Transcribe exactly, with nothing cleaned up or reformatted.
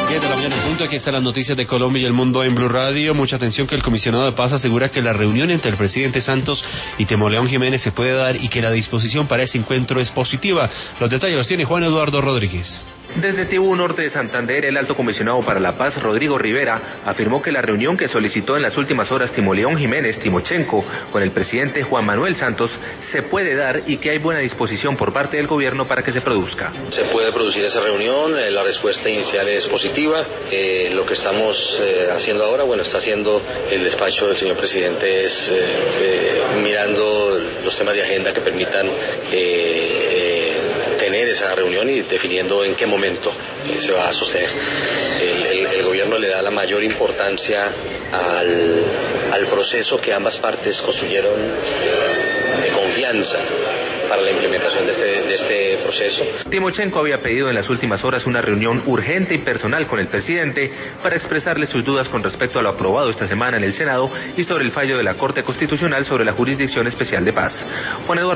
diez de la mañana en punto, aquí están las noticias de Colombia y el mundo en Blue Radio. Mucha atención, que el comisionado de paz asegura que la reunión entre el presidente Santos y Timoleón Jiménez se puede dar y que la disposición para ese encuentro es positiva. Los detalles los tiene Juan Eduardo Rodríguez. Desde Tibú Norte de Santander, el alto comisionado para la paz, Rodrigo Rivera, afirmó que la reunión que solicitó en las últimas horas Timoleón Jiménez Timochenko con el presidente Juan Manuel Santos se puede dar y que hay buena disposición por parte del gobierno para que se produzca. Se puede producir esa reunión, eh, la respuesta inicial es positiva. Eh, lo que estamos eh, haciendo ahora, bueno, está haciendo el despacho del señor presidente, es eh, eh, mirando los temas de agenda que permitan eh, eh, tener esa reunión y definiendo en qué momento eh, se va a sostener. El, el, el gobierno le da la mayor importancia al, al proceso que ambas partes construyeron eh, de confianza para la implementación de este, de este proceso. Timochenko había pedido en las últimas horas una reunión urgente y personal con el presidente para expresarle sus dudas con respecto a lo aprobado esta semana en el Senado y sobre el fallo de la Corte Constitucional sobre la Jurisdicción Especial de Paz. Juan Eduardo